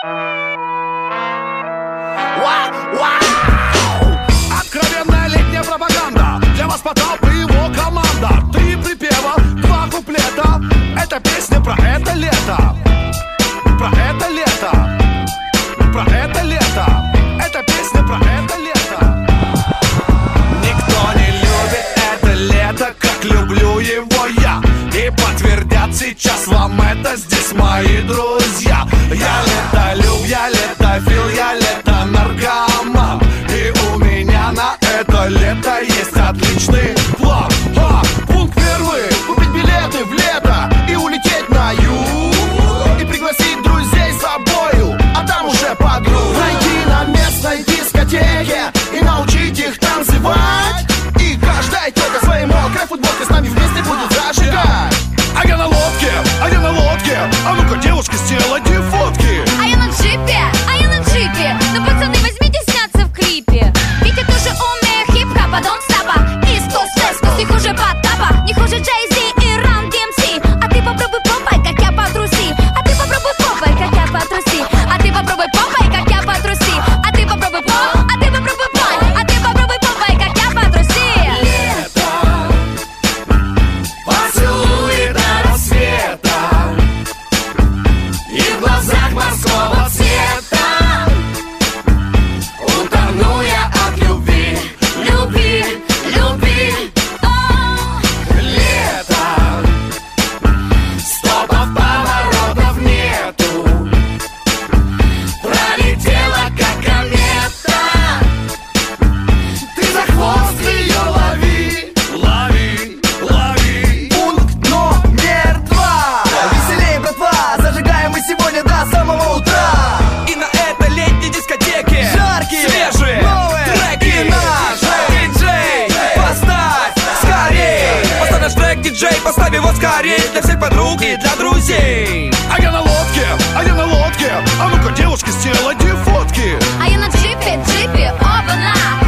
Откровенная летняя пропаганда. Для вас Потап и его команда. 3 припева, 2 куплета. Это песня про это лето. Про это лето. Про это лето. Это песня про это лето. Никто не любит это лето, как люблю его я. И подтвердят сейчас вам это здесь мои друзья. Я летолюб, я летофил, я лето-наркоман. И у меня на это лето есть отличный план. Пункт первый: купить билеты в лето и улететь на юг. И пригласить друзей с собою, а там уже подруг. Найти на местной дискотеке и научить их танцевать. И каждая тётка своей мокрой футболкой с нами вместе будет зажигать. А я на лодке, а я на лодке. А ну-ка, девушки, сделайте фотки. А я на джипе, а я на джипе. Ну, пацаны, возьмите сняться в клипе. Ведь я тоже умею хип-хопа, don't stop. Искус, вескус, не хуже Потапа, не хуже Джей-Зи и Run DMC. А ты попробуй попай, как я потруси. А ты попробуй попай, как я потруси. А ты попробуй попай, как я потруси. А ты попробуй поп, а ты попробуй пай. А ты попробуй попай, как я потруси. Лето, поцелуй до рассвета. И в глазах морского цвета утону я от любви, любви, любви. Лето, стопов, поворотов нету. Пролетела как комета. Ты за хвост ее лови, лови, лови. Пункт номер 2. Веселее, братва, зажигаем мы сегодня до самого утра. И на этой летней дискотеке Жаркие, свежие новые треки. и наши. Диджей, поставь скорей. Поставь наш трек, диджей, поставь его скорей. Для всех подруг и для друзей. А я на лодке, а я на лодке. А ну-ка, девушки, сделайте фотки. А я на джипе, джипе, оба-на.